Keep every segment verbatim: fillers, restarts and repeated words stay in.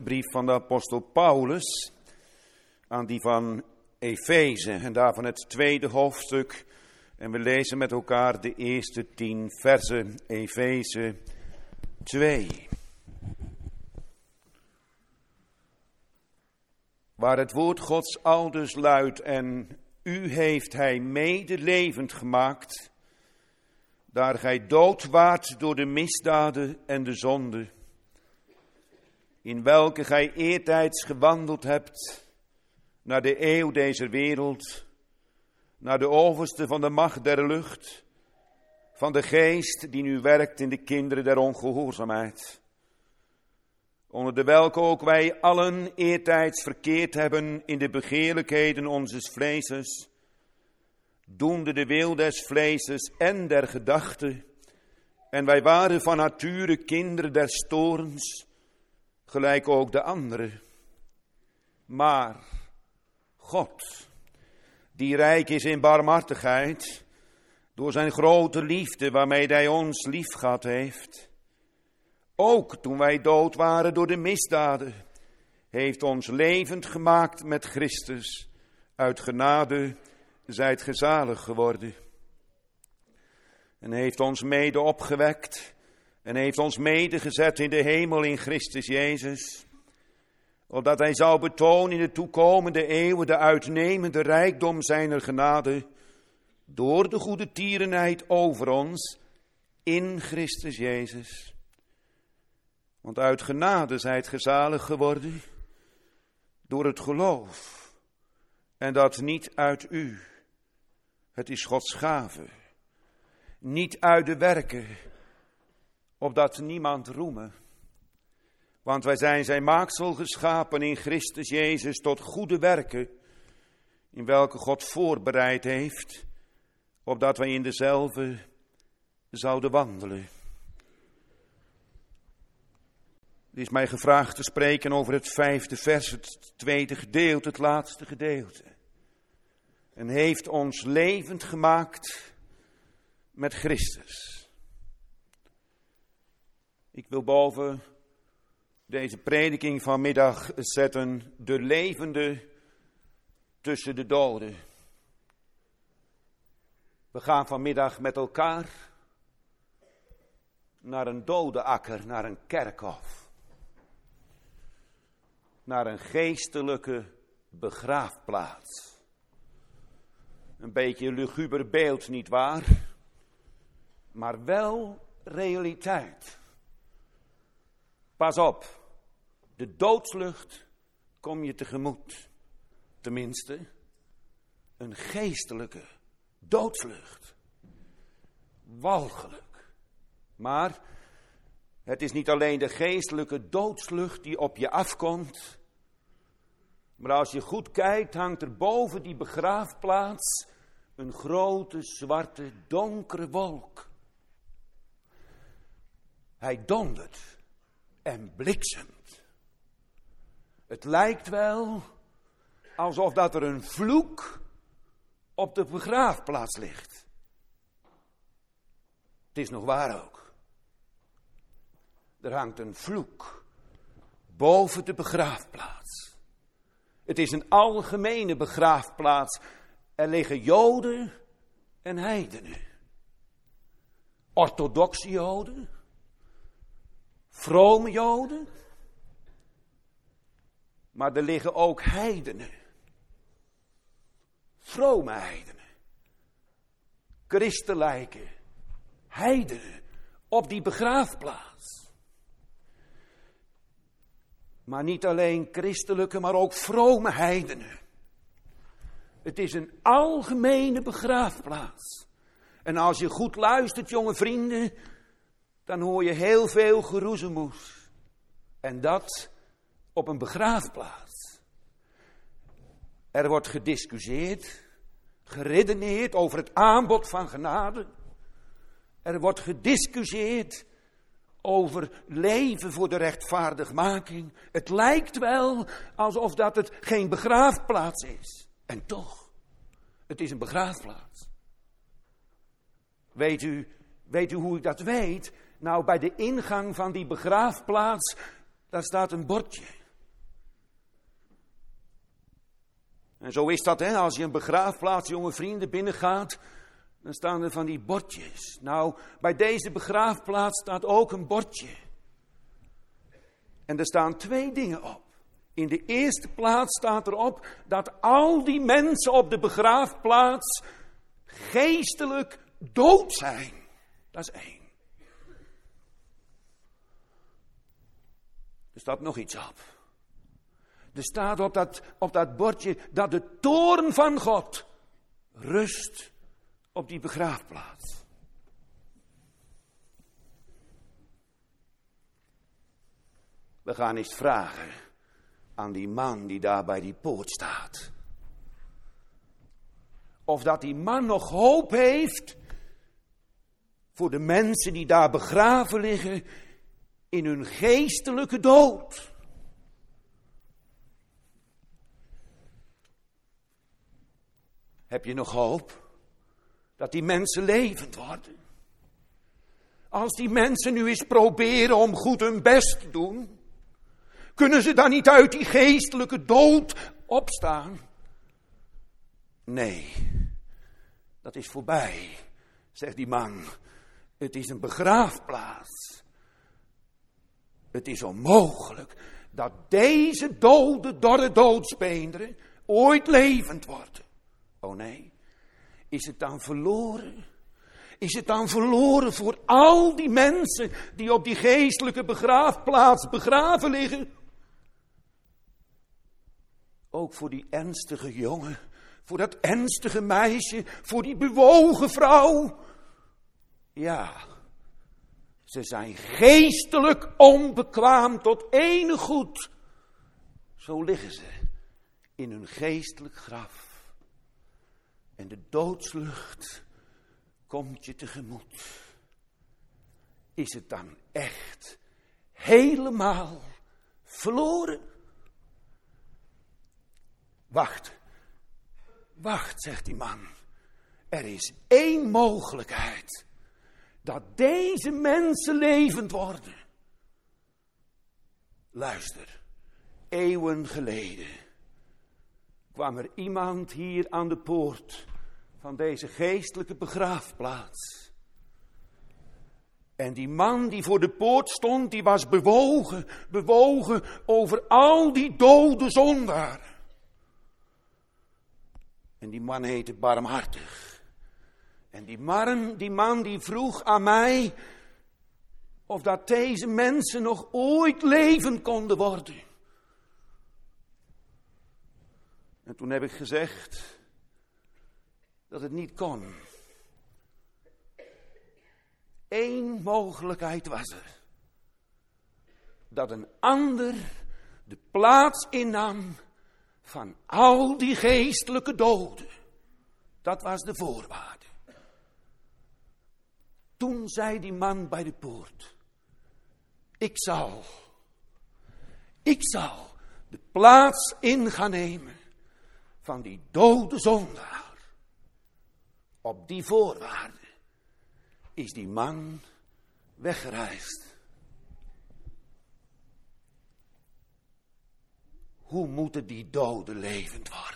brief van de apostel Paulus aan die van Efeze en daarvan het tweede hoofdstuk. En we lezen met elkaar de eerste tien versen, Efeze twee. Waar het woord Gods aldus luidt: en u heeft hij mede levend gemaakt, daar gij dood waart door de misdaden en de zonde, in welke gij eertijds gewandeld hebt, naar de eeuw deze wereld, naar de overste van de macht der lucht, van de geest die nu werkt in de kinderen der ongehoorzaamheid, onder de welke ook wij allen eertijds verkeerd hebben in de begeerlijkheden onzes vleeses, doende de wil des vleeses en der gedachten, en wij waren van nature kinderen des toorns, gelijk ook de anderen. Maar God, die rijk is in barmhartigheid, door zijn grote liefde waarmee hij ons lief gehad heeft, ook toen wij dood waren door de misdaden, heeft ons levend gemaakt met Christus. Uit genade zijt ge zalig geworden. En heeft ons mede opgewekt en heeft ons mede gezet in de hemel in Christus Jezus, opdat hij zou betonen in de toekomende eeuwen de uitnemende rijkdom zijner genade, door de goede tierenheid over ons in Christus Jezus. Want uit genade zijt ge zalig geworden door het geloof, en dat niet uit u. Het is Gods gave, niet uit de werken, opdat niemand roeme. Want wij zijn zijn maaksel geschapen in Christus Jezus tot goede werken, in welke God voorbereid heeft, opdat wij in dezelfde zouden wandelen. Het is mij gevraagd te spreken over het vijfde vers, het tweede gedeelte, het laatste gedeelte. En heeft ons levend gemaakt met Christus. Ik wil boven deze prediking vanmiddag zetten: de levende tussen de doden. We gaan vanmiddag met elkaar naar een dodenakker, naar een kerkhof. Naar een geestelijke begraafplaats. Een beetje een luguber beeld, nietwaar? Maar wel realiteit. Pas op, de doodslucht kom je tegemoet. Tenminste, een geestelijke doodslucht. Walgelijk. Maar het is niet alleen de geestelijke doodslucht die op je afkomt. Maar als je goed kijkt, hangt er boven die begraafplaats een grote, zwarte, donkere wolk. Hij dondert en bliksemt. Het lijkt wel alsof dat er een vloek op de begraafplaats ligt. Het is nog waar ook. Er hangt een vloek boven de begraafplaats. Het is een algemene begraafplaats. Er liggen Joden en heidenen. Orthodoxe Joden. Vrome Joden. Maar er liggen ook heidenen. Vrome heidenen. Christelijke heidenen op die begraafplaats. Maar niet alleen christelijke, maar ook vrome heidenen. Het is een algemene begraafplaats. En als je goed luistert, jonge vrienden, dan hoor je heel veel geroezemoes. En dat op een begraafplaats. Er wordt gediscussieerd, geredeneerd over het aanbod van genade. Er wordt gediscussieerd over leven voor de rechtvaardigmaking. Het lijkt wel alsof dat het geen begraafplaats is. En toch, het is een begraafplaats. Weet u, weet u hoe ik dat weet? Nou, bij de ingang van die begraafplaats, daar staat een bordje. En zo is dat, hè, als je een begraafplaats, jonge vrienden, binnengaat, dan staan er van die bordjes. Nou, bij deze begraafplaats staat ook een bordje. En er staan twee dingen op. In de eerste plaats staat erop dat al die mensen op de begraafplaats geestelijk dood zijn. Dat is één. Er staat nog iets op. Er staat op dat, op dat bordje dat de toorn van God rust op die begraafplaats. We gaan eens vragen aan die man die daar bij die poort staat. Of dat die man nog hoop heeft voor de mensen die daar begraven liggen in hun geestelijke dood. Heb je nog hoop dat die mensen levend worden? Als die mensen nu eens proberen om goed hun best te doen, kunnen ze dan niet uit die geestelijke dood opstaan? Nee, dat is voorbij, zegt die man. Het is een begraafplaats. Het is onmogelijk dat deze dode, dorre doodsbeenderen ooit levend worden. Oh nee, is het dan verloren? Is het dan verloren voor al die mensen die op die geestelijke begraafplaats begraven liggen? Ook voor die ernstige jongen, voor dat ernstige meisje, voor die bewogen vrouw. Ja, ze zijn geestelijk onbekwaam tot enig goed. Zo liggen ze in hun geestelijk graf. En de doodslucht komt je tegemoet. Is het dan echt helemaal verloren? Wacht, wacht, zegt die man. Er is één mogelijkheid. Dat deze mensen levend worden. Luister, eeuwen geleden kwam er iemand hier aan de poort van deze geestelijke begraafplaats. En die man die voor de poort stond, die was bewogen, bewogen over al die dode zondaren. En die man heette Barmhartig. En die man, die man die vroeg aan mij of dat deze mensen nog ooit levend konden worden. En toen heb ik gezegd dat het niet kon. Eén mogelijkheid was er. Dat een ander de plaats innam van al die geestelijke doden. Dat was de voorwaarde. Toen zei die man bij de poort: Ik zal, ik zal de plaats in gaan nemen van die dode zondaar. Op die voorwaarde is die man weggereisd. Hoe moeten die doden levend worden?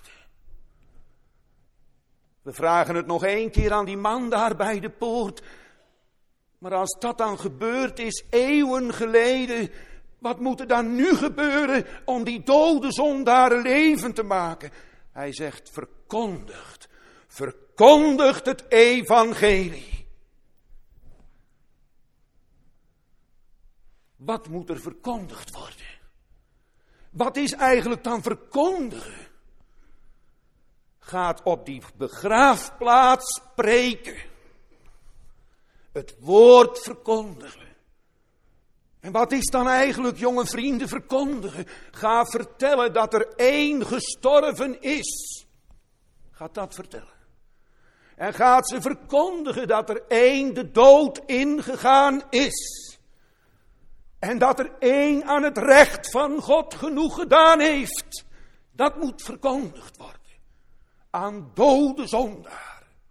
We vragen het nog één keer aan die man daar bij de poort. Maar als dat dan gebeurd is, eeuwen geleden, wat moet er dan nu gebeuren om die dode zondaren levend te maken? Hij zegt, verkondigt, verkondigt het evangelie. Wat moet er verkondigd worden? Wat is eigenlijk dan verkondigen? Gaat op die begraafplaats spreken. Het woord verkondigen. En wat is dan eigenlijk, jonge vrienden, verkondigen? Ga vertellen dat er één gestorven is. Gaat dat vertellen. En gaat ze verkondigen dat er één de dood ingegaan is. En dat er één aan het recht van God genoeg gedaan heeft. Dat moet verkondigd worden. Aan dode zondaar.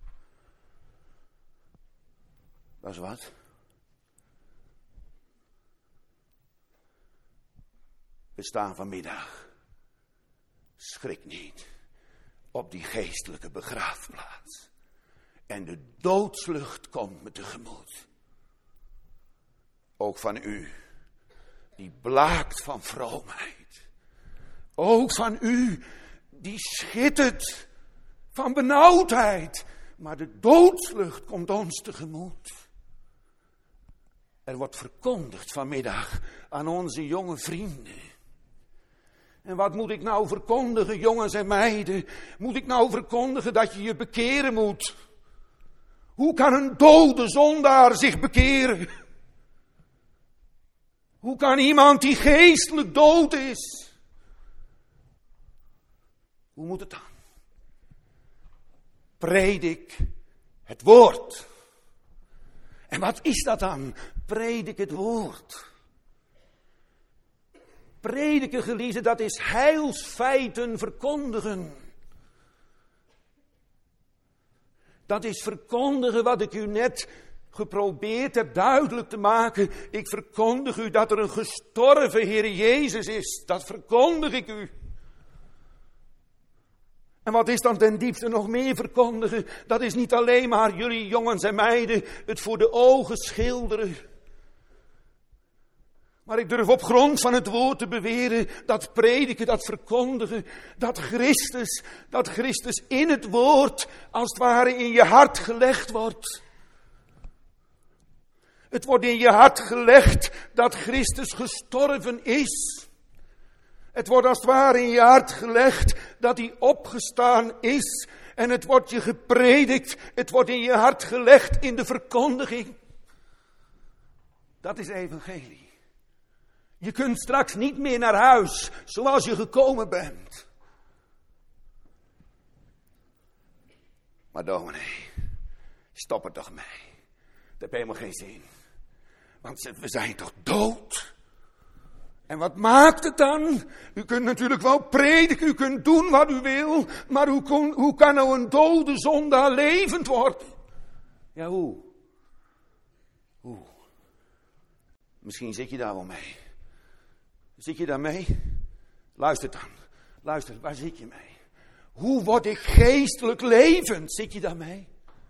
Dat is wat. We staan vanmiddag. Schrik niet. op die geestelijke begraafplaats. En de doodslucht komt me tegemoet. Ook van u, die blaakt van vroomheid. Ook van u, die schittert van benauwdheid. Maar de doodslucht komt ons tegemoet. Er wordt verkondigd vanmiddag aan onze jonge vrienden. En wat moet ik nou verkondigen, jongens en meiden? Moet ik nou verkondigen dat je je bekeren moet? Hoe kan een dode zondaar zich bekeren? Hoe kan iemand die geestelijk dood is? Hoe moet het dan? Predik het woord. En wat is dat dan? Predik het woord. Prediken, geliefden, dat is heilsfeiten verkondigen. Dat is verkondigen wat ik u net geprobeerd heb duidelijk te maken. Ik verkondig u dat er een gestorven Heer Jezus is. Dat verkondig ik u. En wat is dan ten diepste nog meer verkondigen? Dat is niet alleen maar jullie jongens en meiden het voor de ogen schilderen. Maar ik durf op grond van het woord te beweren, dat prediken, dat verkondigen, dat Christus, dat Christus in het woord als het ware in je hart gelegd wordt. Het wordt in je hart gelegd dat Christus gestorven is. Het wordt als het ware in je hart gelegd dat hij opgestaan is. En het wordt je gepredikt, het wordt in je hart gelegd in de verkondiging. Dat is evangelie. Je kunt straks niet meer naar huis zoals je gekomen bent. Maar dominee, stop er toch mee. Dat heeft helemaal geen zin. Want we zijn toch dood? En wat maakt het dan? U kunt natuurlijk wel prediken, u kunt doen wat u wil. Maar hoe, kon, hoe kan nou een dode zondaar levend worden? Ja, hoe? Hoe? Misschien zit je daar wel mee. Zit je daar mee? Luister dan. Luister, waar zit je mee? Hoe word ik geestelijk levend? Zit je daar mee?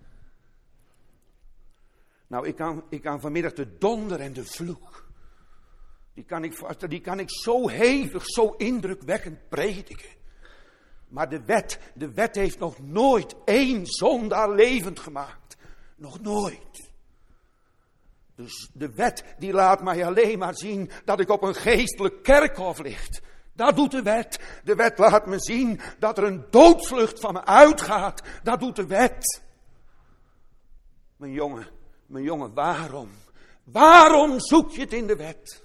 Nou, ik kan, ik kan vanmiddag de donder en de vloek. Die kan, ik, die kan ik zo hevig, zo indrukwekkend prediken. Maar de wet, de wet heeft nog nooit één zondaar levend gemaakt. Nog nooit. Dus de wet die laat mij alleen maar zien dat ik op een geestelijk kerkhof ligt. Dat doet de wet. De wet laat me zien dat er een doodsvlucht van me uitgaat. Dat doet de wet. Mijn jongen, mijn jongen, waarom? Waarom zoek je het in de wet?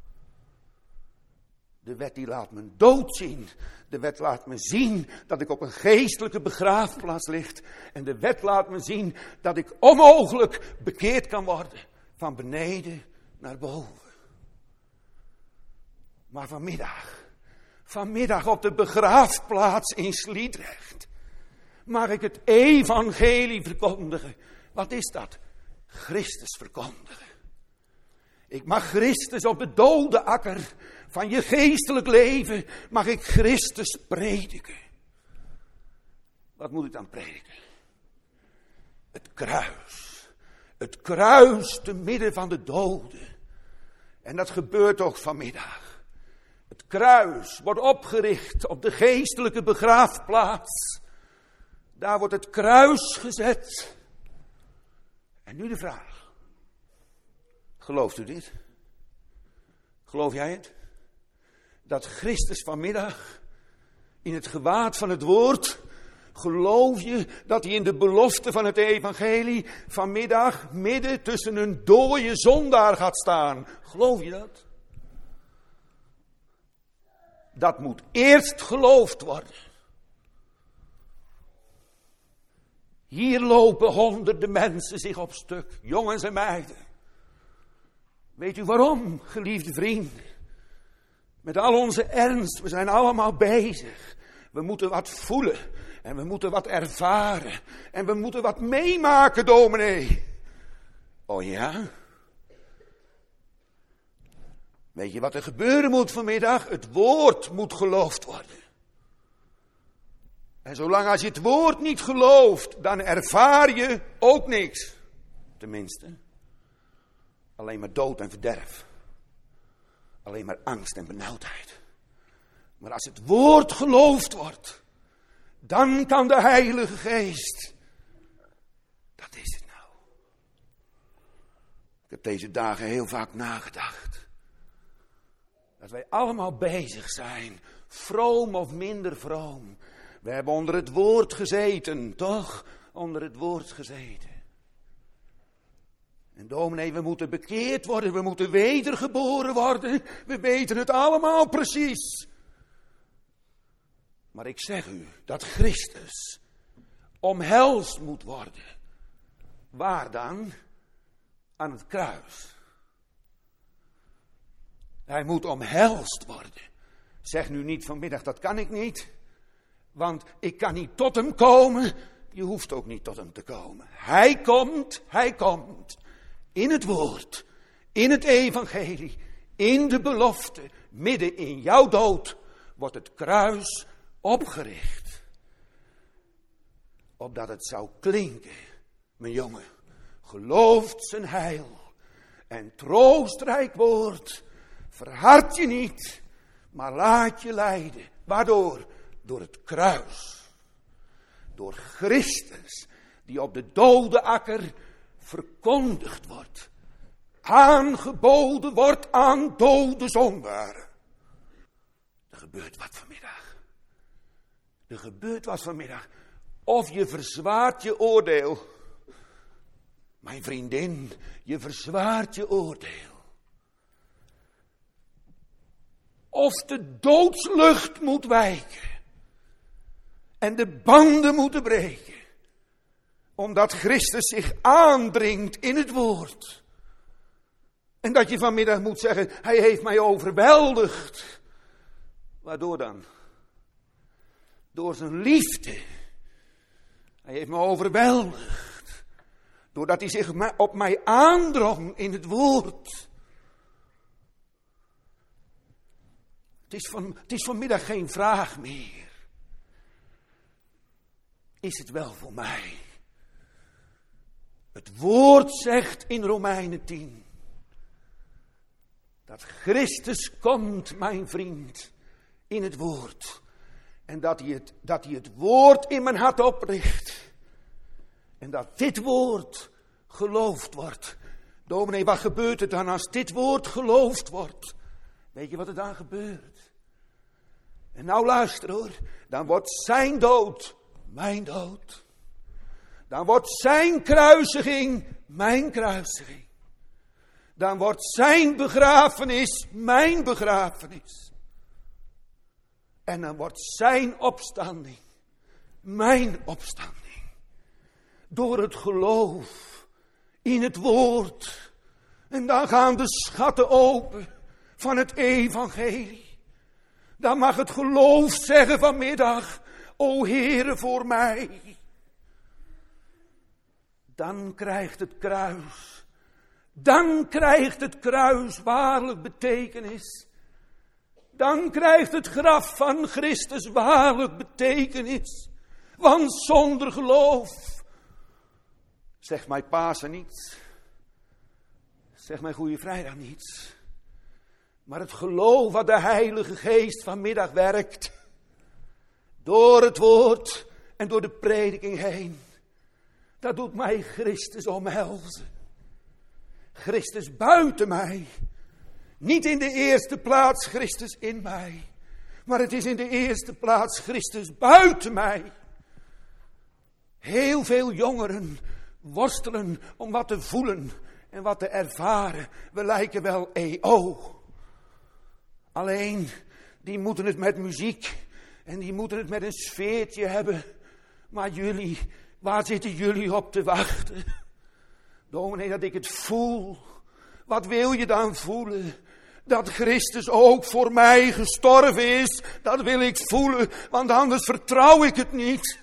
De wet die laat me dood zien. De wet laat me zien dat ik op een geestelijke begraafplaats lig. En de wet laat me zien dat ik onmogelijk bekeerd kan worden. Van beneden naar boven. Maar vanmiddag, vanmiddag op de begraafplaats in Sliedrecht, mag ik het evangelie verkondigen. Wat is dat? Christus verkondigen. Ik mag Christus op de dode akker van je geestelijk leven, mag ik Christus prediken. Wat moet ik dan prediken? Het kruis. Het kruis te midden van de doden. En dat gebeurt toch vanmiddag. Het kruis wordt opgericht op de geestelijke begraafplaats. Daar wordt het kruis gezet. En nu de vraag. Gelooft u dit? Geloof jij het? Dat Christus vanmiddag in het gewaad van het woord... Geloof je dat hij in de belofte van het evangelie vanmiddag midden tussen een dode zondaar gaat staan? Geloof je dat? Dat moet eerst geloofd worden. Hier lopen honderden mensen zich op stuk, jongens en meiden. Weet u waarom, geliefde vrienden? Met al onze ernst, we zijn allemaal bezig. We moeten wat voelen. En we moeten wat ervaren. En we moeten wat meemaken, dominee. Oh ja? Weet je wat er gebeuren moet vanmiddag? Het woord moet geloofd worden. En zolang als je het woord niet gelooft, dan ervaar je ook niks. Tenminste, alleen maar dood en verderf. Alleen maar angst en benauwdheid. Maar als het woord geloofd wordt, dan kan de Heilige Geest. Dat is het nou. Ik heb deze dagen heel vaak nagedacht. Dat wij allemaal bezig zijn, vroom of minder vroom. We hebben onder het woord gezeten, toch? Onder het woord gezeten. En dominee, we moeten bekeerd worden, we moeten wedergeboren worden. We weten het allemaal precies. Maar ik zeg u dat Christus omhelst moet worden. Waar dan? Aan het kruis. Hij moet omhelst worden. Zeg nu niet vanmiddag, dat kan ik niet. Want ik kan niet tot hem komen. Je hoeft ook niet tot hem te komen. Hij komt, hij komt. In het woord, in het evangelie, in de belofte, midden in jouw dood, wordt het kruis opgericht. Opdat het zou klinken, mijn jongen, gelooft zijn heil en troostrijk woord, verhard je niet, maar laat je leiden. Waardoor? Door het kruis. Door Christus, die op de dode akker verkondigd wordt. Aangeboden wordt aan dode zondaren. Er gebeurt wat vanmiddag. Er gebeurt wat vanmiddag. Of je verzwaart je oordeel. Mijn vriendin, je verzwaart je oordeel. Of de doodslucht moet wijken. En de banden moeten breken. Omdat Christus zich aandringt in het woord. En dat je vanmiddag moet zeggen, hij heeft mij overweldigd. Waardoor dan? Door zijn liefde. Hij heeft me overweldigd. Doordat hij zich op mij aandrong in het woord. Het is, van, het is vanmiddag geen vraag meer. Is het wel voor mij? Het woord zegt in Romeinen tien. Dat Christus komt, mijn vriend, in het woord. En dat hij het, dat hij het woord in mijn hart opricht. En dat dit woord geloofd wordt. Dominee, wat gebeurt er dan als dit woord geloofd wordt? Weet je wat er dan gebeurt? En nou luister hoor. Dan wordt zijn dood mijn dood. Dan wordt zijn kruisiging mijn kruisiging. Dan wordt zijn begrafenis mijn begrafenis. En dan wordt zijn opstanding mijn opstanding. Door het geloof in het woord. En dan gaan de schatten open van het evangelie. Dan mag het geloof zeggen vanmiddag, o Heere voor mij. Dan krijgt het kruis, dan krijgt het kruis waarlijk betekenis. Dan krijgt het graf van Christus waarlijk betekenis. Want zonder geloof, zegt mij Pasen niets, zegt mij Goede Vrijdag niets. Maar het geloof wat de Heilige Geest vanmiddag werkt, door het woord en door de prediking heen, dat doet mij Christus omhelzen. Christus buiten mij. Niet in de eerste plaats Christus in mij. Maar het is in de eerste plaats Christus buiten mij. Heel veel jongeren worstelen om wat te voelen en wat te ervaren. We lijken wel E O. Alleen, die moeten het met muziek en die moeten het met een sfeertje hebben. Maar jullie, waar zitten jullie op te wachten? Dominee, dat ik het voel. Wat wil je dan voelen? Dat Christus ook voor mij gestorven is. Dat wil ik voelen, want anders vertrouw ik het niet.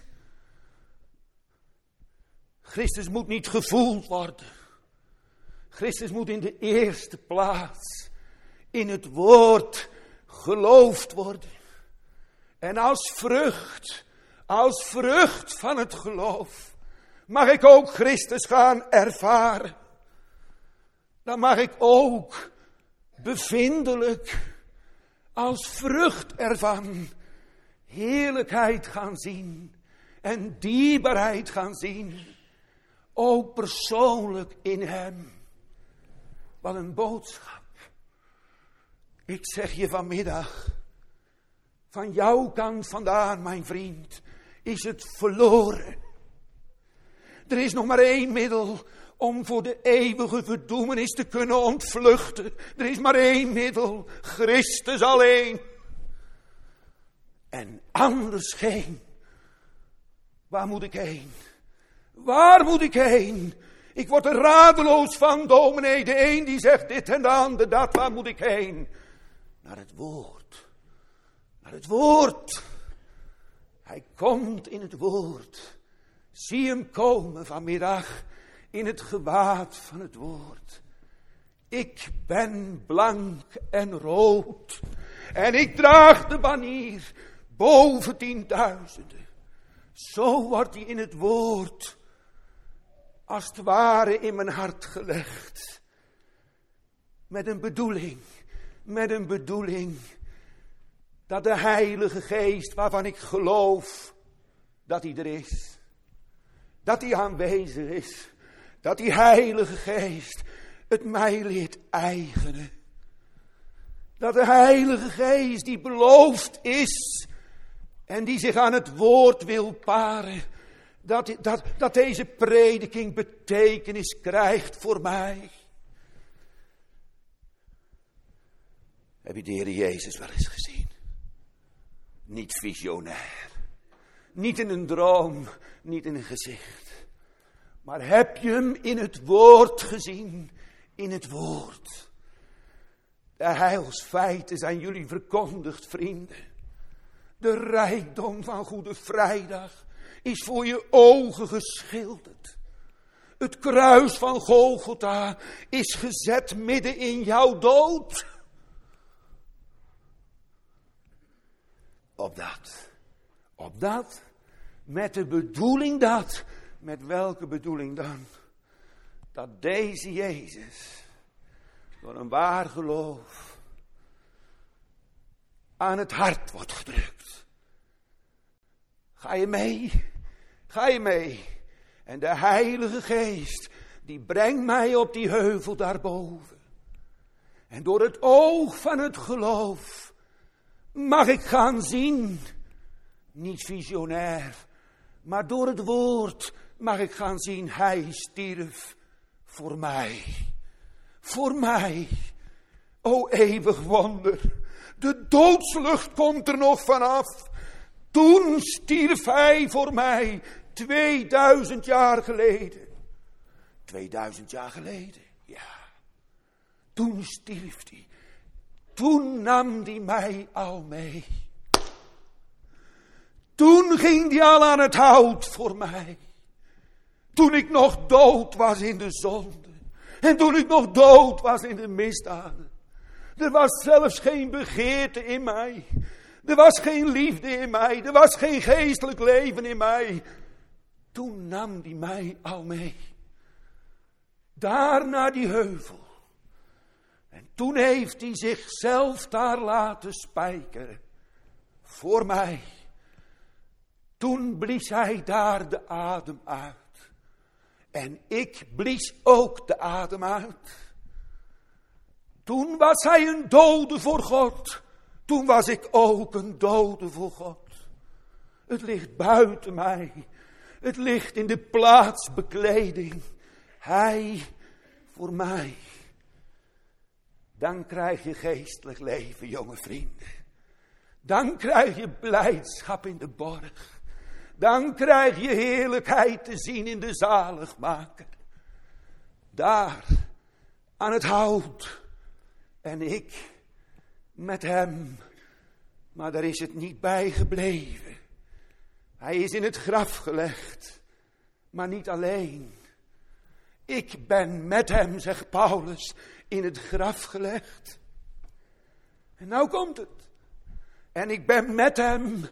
Christus moet niet gevoeld worden. Christus moet in de eerste plaats in het woord geloofd worden. En als vrucht, Als vrucht van het geloof mag ik ook Christus gaan ervaren. Dan mag ik ook bevindelijk als vrucht ervan heerlijkheid gaan zien en dierbaarheid gaan zien. Ook persoonlijk in hem. Wat een boodschap. Ik zeg je vanmiddag, van jouw kant vandaan, mijn vriend, is het verloren. Er is nog maar één middel om voor de eeuwige verdoemenis te kunnen ontvluchten. Er is maar één middel, Christus alleen. En anders geen. Waar moet ik heen? Waar moet ik heen? Ik word er radeloos van, dominee. De een die zegt dit en de ander dat. Waar moet ik heen? Naar het woord. Naar het woord. Hij komt in het woord. Zie hem komen vanmiddag in het gewaad van het woord. Ik ben blank en rood. En ik draag de banier boven tienduizenden. Zo wordt hij in het woord als het ware in mijn hart gelegd. Met een bedoeling. Met een bedoeling. Dat de Heilige Geest waarvan ik geloof dat hij er is. Dat hij aanwezig is. Dat die Heilige Geest het mij leert eigenen. Dat de Heilige Geest die beloofd is en die zich aan het woord wil paren. Dat, dat, dat deze prediking betekenis krijgt voor mij. Heb je de Heer Jezus wel eens gezien? Niet visionair. Niet in een droom, niet in een gezicht. Maar heb je hem in het woord gezien? In het woord. De heilsfeiten zijn jullie verkondigd, vrienden. De rijkdom van Goede Vrijdag is voor je ogen geschilderd. Het kruis van Golgotha is gezet midden in jouw dood. Opdat, opdat, met de bedoeling dat, met welke bedoeling dan? Dat deze Jezus, door een waar geloof, aan het hart wordt gedrukt. Ga je mee? Ga je mee? En de Heilige Geest, die brengt mij op die heuvel daarboven. En door het oog van het geloof mag ik gaan zien, niet visionair, maar door het woord mag ik gaan zien, hij stierf voor mij. Voor mij. O eeuwig wonder, de doodslucht komt er nog vanaf. Toen stierf hij voor mij, tweeduizend jaar geleden. Tweeduizend jaar geleden, ja. Toen stierf hij. Toen nam hij mij al mee. Toen ging hij al aan het hout voor mij. Toen ik nog dood was in de zonde. En toen ik nog dood was in de misdaden. Er was zelfs geen begeerte in mij. Er was geen liefde in mij. Er was geen geestelijk leven in mij. Toen nam hij mij al mee. Daar naar die heuvel. En toen heeft hij zichzelf daar laten spijkeren. Voor mij. Toen blies hij daar de adem uit. En ik blies ook de adem uit. Toen was hij een dode voor God. Toen was ik ook een dode voor God. Het ligt buiten mij. Het ligt in de plaatsbekleding. Hij voor mij. Dan krijg je geestelijk leven, jonge vrienden. Dan krijg je blijdschap in de borg. Dan krijg je heerlijkheid te zien in de zaligmaker. Daar, aan het hout. En ik met hem. Maar daar is het niet bij gebleven. Hij is in het graf gelegd. Maar niet alleen. Ik ben met hem, zegt Paulus, in het graf gelegd. En nou komt het. En ik ben met hem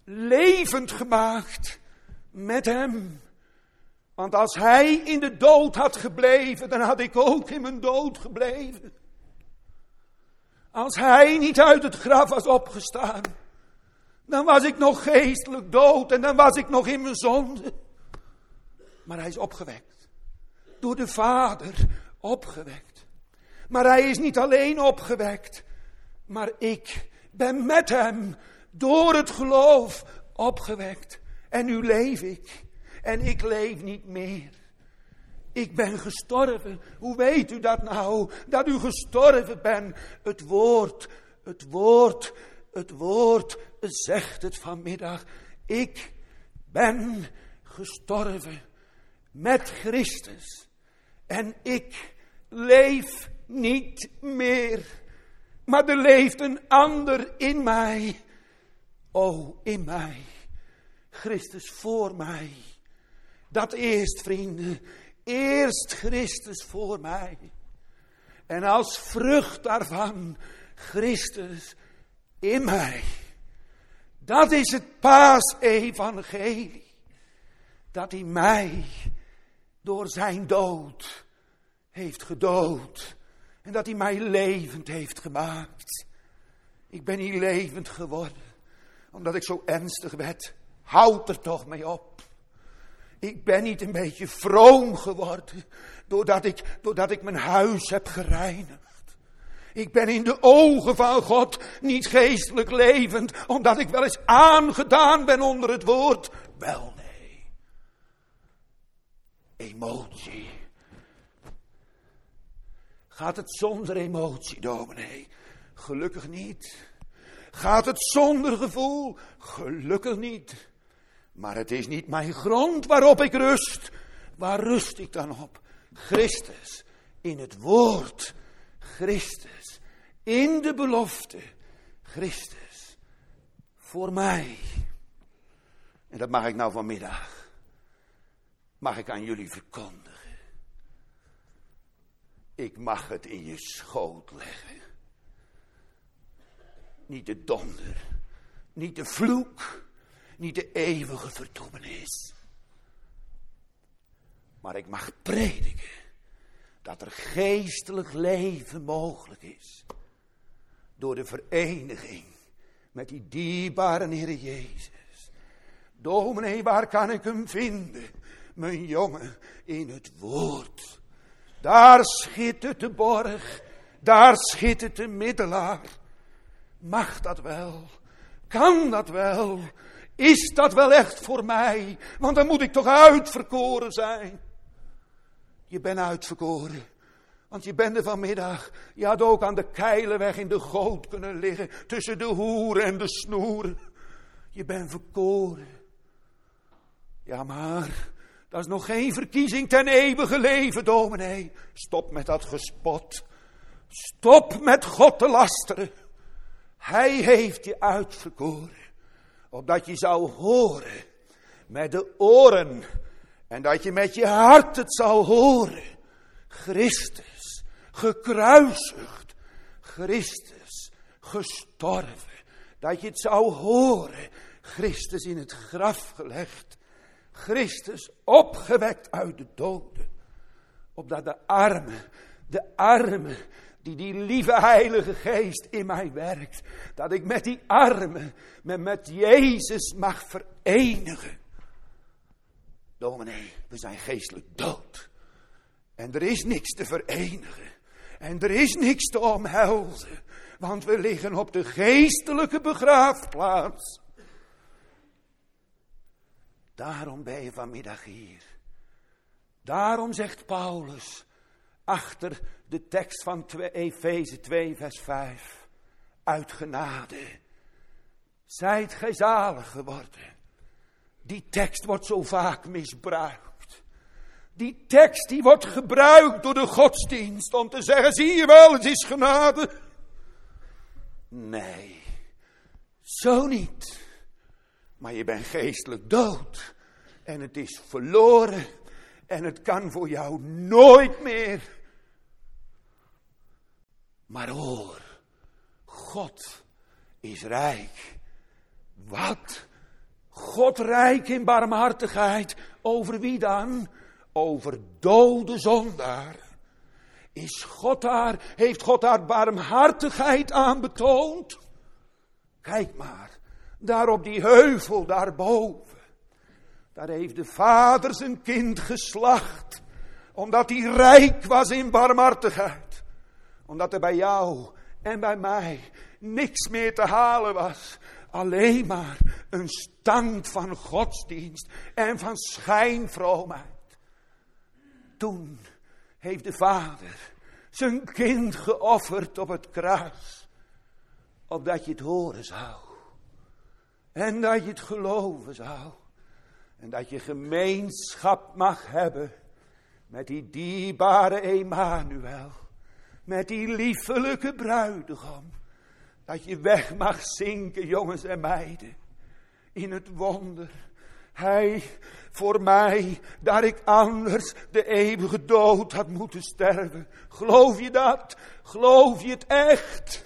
levend gemaakt met hem. Want als hij in de dood had gebleven, dan had ik ook in mijn dood gebleven. Als hij niet uit het graf was opgestaan, dan was ik nog geestelijk dood en dan was ik nog in mijn zonde. Maar hij is opgewekt. Door de Vader opgewekt. Maar hij is niet alleen opgewekt, maar ik ben met hem door het geloof opgewekt. En nu leef ik. En ik leef niet meer. Ik ben gestorven. Hoe weet u dat nou? Dat u gestorven bent. Het woord, het woord, het woord zegt het vanmiddag. Ik ben gestorven met Christus. En ik leef niet meer. Maar er leeft een ander in mij. O, in mij. Christus voor mij. Dat eerst, vrienden. Eerst Christus voor mij. En als vrucht daarvan Christus in mij. Dat is het paasevangelie. Dat hij mij door zijn dood heeft gedood. En dat hij mij levend heeft gemaakt. Ik ben niet levend geworden. Omdat ik zo ernstig werd. Houd er toch mee op. Ik ben niet een beetje vroom geworden. Doordat ik, doordat ik mijn huis heb gereinigd. Ik ben in de ogen van God niet geestelijk levend. Omdat ik wel eens aangedaan ben onder het woord. Wel nee. Emotie. Gaat het zonder emotie, dominee? Gelukkig niet. Gaat het zonder gevoel? Gelukkig niet. Maar het is niet mijn grond waarop ik rust. Waar rust ik dan op? Christus. In het woord. Christus. In de belofte. Christus. Voor mij. En dat mag ik nou vanmiddag. Mag ik aan jullie verkondigen. Ik mag het in je schoot leggen. Niet de donder. Niet de vloek. Niet de eeuwige verdoemenis. Maar ik mag prediken. Dat er geestelijk leven mogelijk is. Door de vereniging. Met die dierbare Heer Jezus. Dominee, waar kan ik hem vinden? Mijn jongen, in het woord. Daar schittert de borg. Daar schittert de middelaar. Mag dat wel? Kan dat wel? Is dat wel echt voor mij? Want dan moet ik toch uitverkoren zijn. Je bent uitverkoren. Want je bent er vanmiddag. Je had ook aan de Keilenweg in de goot kunnen liggen. Tussen de hoeren en de snoeren. Je bent verkoren. Ja, maar dat is nog geen verkiezing ten eeuwige leven, dominee. Stop met dat gespot. Stop met God te lasteren. Hij heeft je uitverkoren. Opdat je zou horen met de oren. En dat je met je hart het zou horen. Christus gekruisigd. Christus gestorven. Dat je het zou horen. Christus in het graf gelegd. Christus opgewekt uit de doden. Opdat de armen, de armen, die die lieve Heilige Geest in mij werkt. Dat ik met die armen, met, met Jezus mag verenigen. Dominee, we zijn geestelijk dood. En er is niks te verenigen. En er is niks te omhelzen. Want we liggen op de geestelijke begraafplaats. Daarom ben je vanmiddag hier. Daarom zegt Paulus achter de tekst van Efeze twee vers vijf. Uit genade zijt gij zalig geworden. Die tekst wordt zo vaak misbruikt. Die tekst die wordt gebruikt door de godsdienst om te zeggen, zie je wel, het is genade. Nee, zo niet. Maar je bent geestelijk dood. En het is verloren. En het kan voor jou nooit meer. Maar hoor, God is rijk. Wat God rijk in barmhartigheid. Over wie dan? Over dode zondaar. Is God daar, heeft God daar barmhartigheid aan betoond? Kijk maar, daar op die heuvel daarboven. Daar heeft de vader zijn kind geslacht. Omdat hij rijk was in barmhartigheid. Omdat er bij jou en bij mij niks meer te halen was. Alleen maar een stand van godsdienst en van schijnvroomheid. Toen heeft de vader zijn kind geofferd op het kruis. Opdat je het horen zou. En dat je het geloven zou. En dat je gemeenschap mag hebben met die dierbare Emmanuel. Met die liefelijke bruidegom. Dat je weg mag zinken, jongens en meiden. In het wonder. Hij voor mij, dat ik anders de eeuwige dood had moeten sterven. Geloof je dat? Geloof je het echt?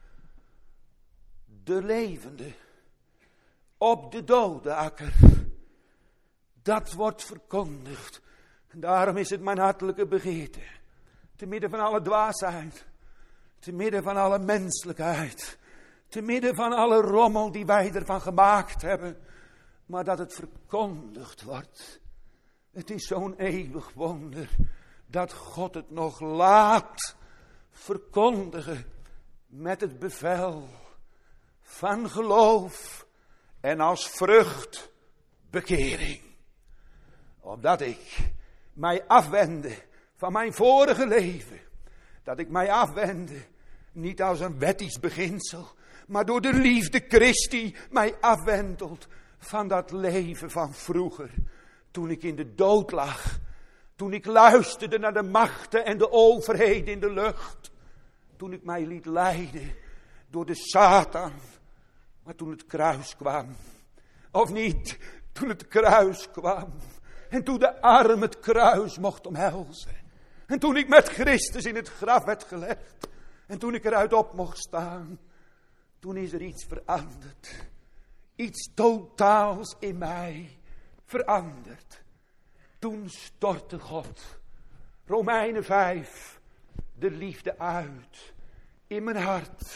De levende. Op de dode akker. Dat wordt verkondigd. En daarom is het mijn hartelijke begeerte. Te midden van alle dwaasheid. Te midden van alle menselijkheid. Te midden van alle rommel die wij ervan gemaakt hebben. Maar dat het verkondigd wordt. Het is zo'n eeuwig wonder. Dat God het nog laat verkondigen. Met het bevel van geloof. En als vrucht bekering. Opdat ik mij afwende van mijn vorige leven. Dat ik mij afwende, niet als een wettisch beginsel, maar door de liefde Christi mij afwentelt van dat leven van vroeger. Toen ik in de dood lag, toen ik luisterde naar de machten en de overheden in de lucht. Toen ik mij liet leiden door de Satan, maar toen het kruis kwam. Of niet, toen het kruis kwam. En toen de arm het kruis mocht omhelzen. En toen ik met Christus in het graf werd gelegd. En toen ik eruit op mocht staan. Toen is er iets veranderd. Iets totaals in mij veranderd. Toen stortte God, Romeinen vijf, de liefde uit in mijn hart.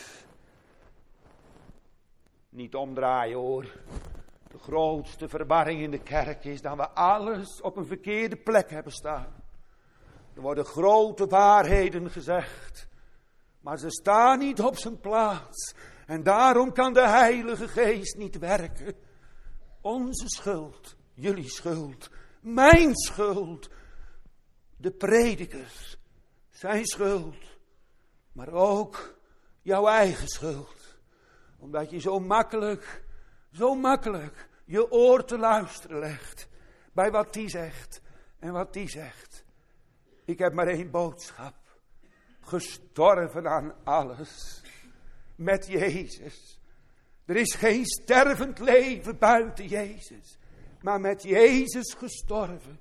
Niet omdraaien hoor. De grootste verwarring in de kerk is dat we alles op een verkeerde plek hebben staan. Er worden grote waarheden gezegd, maar ze staan niet op zijn plaats. En daarom kan de Heilige Geest niet werken. Onze schuld, jullie schuld, mijn schuld, de predikers, zijn schuld, maar ook jouw eigen schuld. Omdat je zo makkelijk, zo makkelijk je oor te luisteren legt bij wat die zegt en wat die zegt. Ik heb maar één boodschap. Gestorven aan alles. Met Jezus. Er is geen stervend leven buiten Jezus. Maar met Jezus gestorven.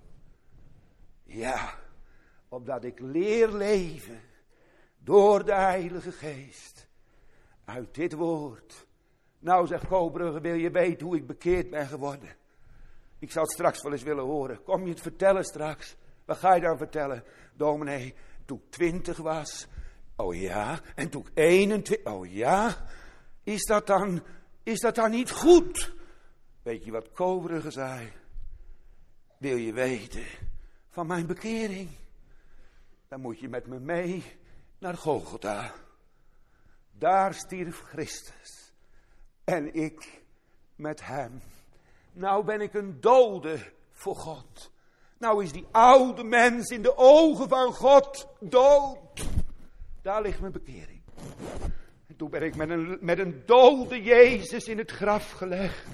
Ja, opdat ik leer leven. Door de Heilige Geest. Uit dit woord. Nou zegt Kobrugge, wil je weten hoe ik bekeerd ben geworden? Ik zou het straks wel eens willen horen. Kom je het vertellen straks? Wat ga je dan vertellen? Dominee, toen ik twintig was. Oh ja, en toen ik eenentwintig. Oh ja, is dat dan, is dat dan niet goed? Weet je wat Kobrugge zei? Wil je weten van mijn bekering? Dan moet je met me mee naar Golgotha. Daar stierf Christus. En ik met hem. Nou ben ik een dode voor God. Nou is die oude mens in de ogen van God dood. Daar ligt mijn bekering. En toen ben ik met een, met een dode Jezus in het graf gelegd.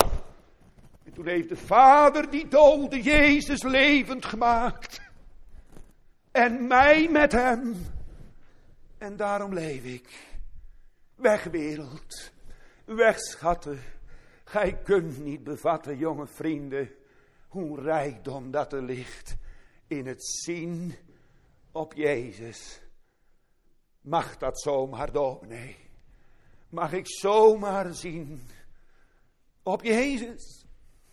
En toen heeft de Vader die dode Jezus levend gemaakt. En mij met hem. En daarom leef ik. Weg wereld. Weg schatten. Gij kunt niet bevatten, jonge vrienden, hoe rijkdom dat er ligt in het zien op Jezus. Mag dat zomaar, dominee? Mag ik zomaar zien op Jezus?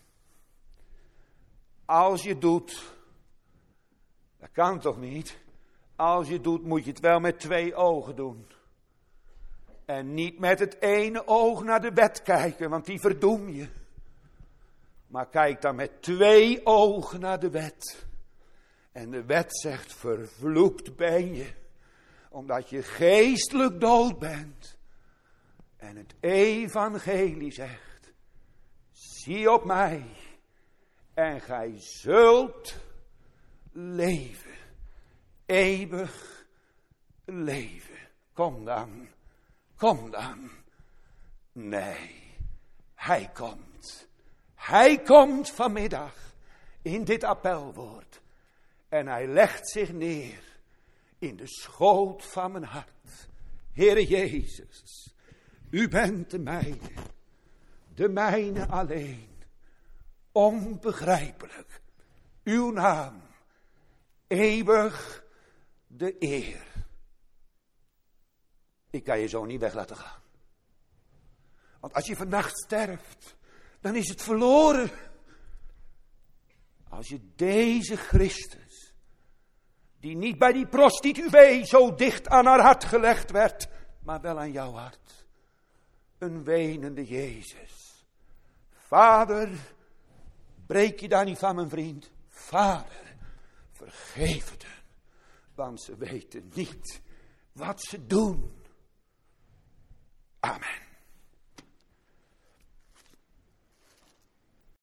als je het doet, dat kan toch niet? Als je het doet, moet je het wel met twee ogen doen. En niet met het ene oog naar de wet kijken, want die verdoem je. Maar kijk dan met twee ogen naar de wet. En de wet zegt, vervloekt ben je, omdat je geestelijk dood bent. En het evangelie zegt, zie op mij en gij zult leven. Eeuwig leven. Kom dan, kom dan. Nee, hij komt. Hij komt vanmiddag in dit appelwoord. En hij legt zich neer in de schoot van mijn hart. Heere Jezus, u bent de mijne, de mijne alleen. Onbegrijpelijk, uw naam, eeuwig de eer. Ik kan je zo niet weg laten gaan. Want als je vannacht sterft, dan is het verloren. Als je deze Christus, die niet bij die prostituee zo dicht aan haar hart gelegd werd, maar wel aan jouw hart. Een wenende Jezus. Vader, breek je daar niet van, mijn vriend. Vader, vergeef het hen, want ze weten niet wat ze doen. Amen.